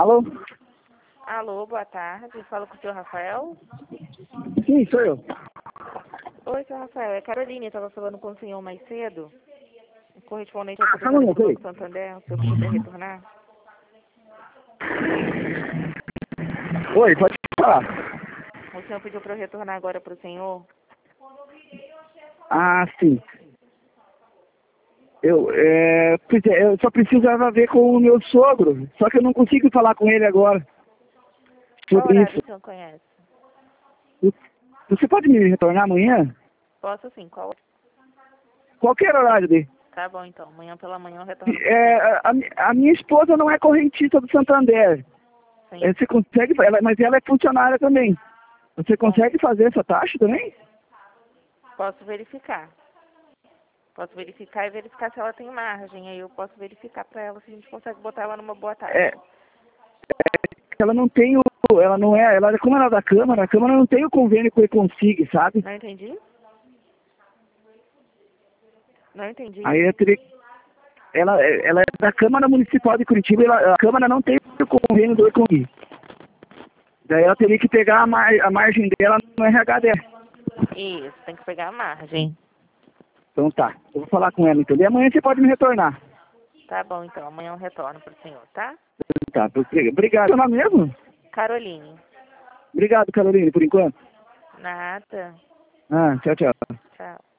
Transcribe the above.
Alô? Alô, boa tarde. Falo com o senhor Rafael? Sim, sou eu. Oi, senhor Rafael. É Caroline. Estava falando com o senhor mais cedo. Correspondente ao Calma, secretário do peraí. Banco Santander. O senhor pediu para retornar? Oi, pode falar. O senhor pediu para eu retornar agora para o senhor? Ah, sim. Eu só precisava ver com o meu sogro, só que eu não consigo falar com ele agora Qual sobre horário isso. o senhor conhece? Você pode me retornar amanhã? Posso sim. Qual? Qualquer horário dele. Tá bom, então. Amanhã pela manhã eu retorno para o senhor. A minha esposa não é correntista do Santander. Sim. Você consegue, mas ela é funcionária também. Você consegue fazer essa taxa também? Posso verificar. Posso verificar e verificar se ela tem margem. Aí eu posso verificar para ela se a gente consegue botar ela numa boa taxa. Ela não tem como ela é da Câmara, a Câmara não tem o convênio com o Econsig, sabe? Não entendi? Não entendi. Aí eu teria, ela é da Câmara Municipal de Curitiba, a Câmara não tem o convênio do Econsig. Daí ela teria que pegar a margem dela no RH dela. Isso, tem que pegar a margem. Então tá, eu vou falar com ela então. E amanhã você pode me retornar. Tá bom, então. Amanhã eu retorno pro senhor, tá? Tá, obrigado. Seu nome mesmo? Caroline. Obrigado, Caroline, por enquanto. Nada. Ah, tchau, tchau. Tchau.